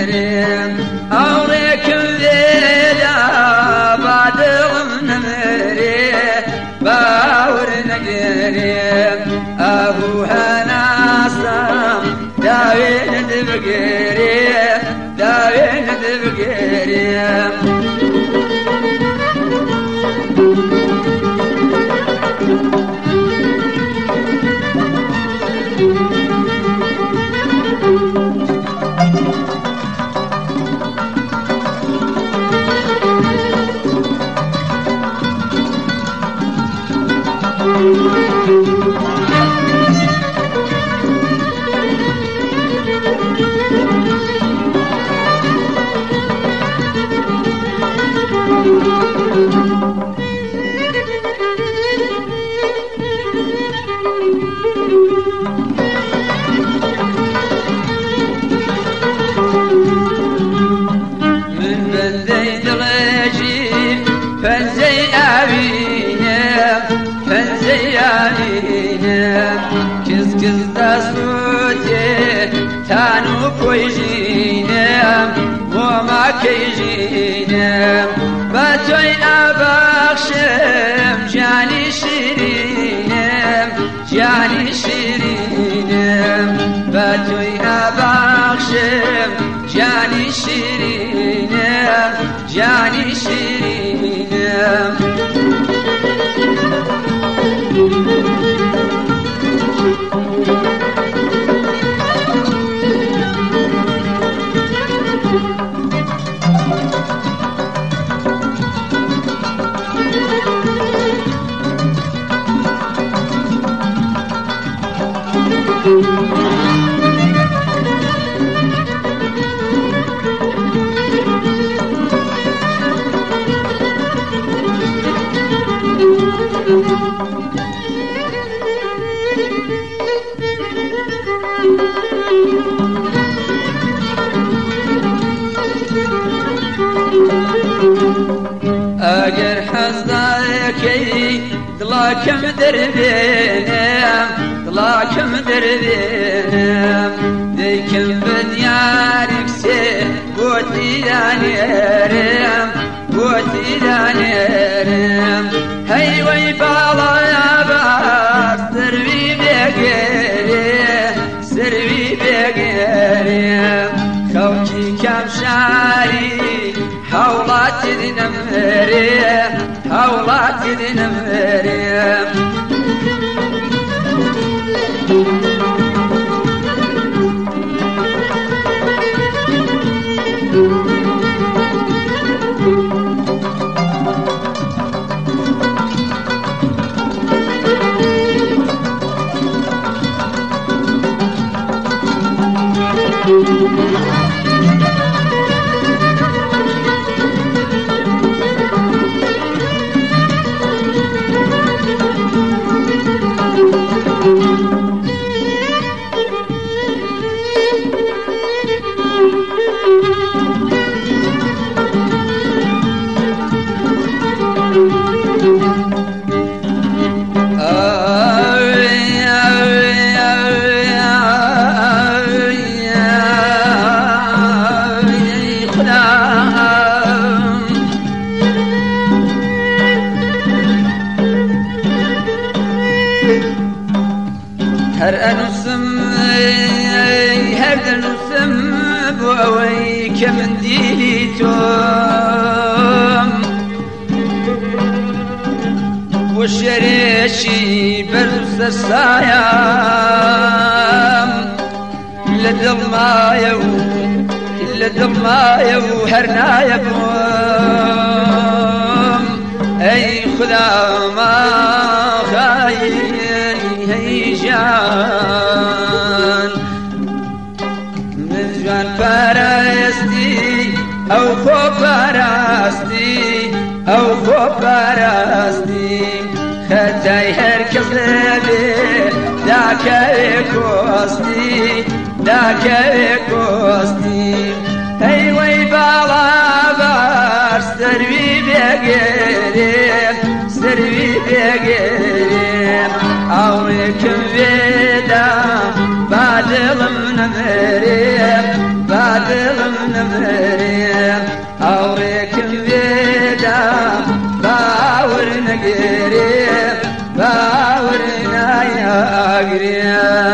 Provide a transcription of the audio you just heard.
نمرم أوريكم ذيلا بعدهم نمرم باور نقرم أبوها ناصم داوين دبقرم داوين دبقرم فنزي أبينا فنزي أبينا كز كز داسوتي تانو كويجينا وما كيجينا باتوي أبخشم جاني شيرينا جاني شيرينا باتوي أبخشم جاني شيرينا جاني شيرينا أجر حزناكي ضلاكم دربينا ضلاكم دربينا ذيكم بديارك سير بوتي دانيرم بوتي دانيرم هاي ويبالا يا باس سربي بيقري سربي بيقري خوكي كم شاري حولات دنمريم حولات دنمريم هر أنسم هر أنسم بويك من ديتم وشريشي برس الصيام للضمايو للضمايو هرنا يبوم أي خدا ما خاين هيجان من جوان پرستی او خوب پرستی او خوب پرستی خطای هر کس لبی داکه کوستی داکه کوستی هی وی بالا بار سروی بگریم سروی بگریم أويكم بيدا بعد ضمن مريم بعد ضمن نمري أوريك بيدا باور نقري باورنا يا قريب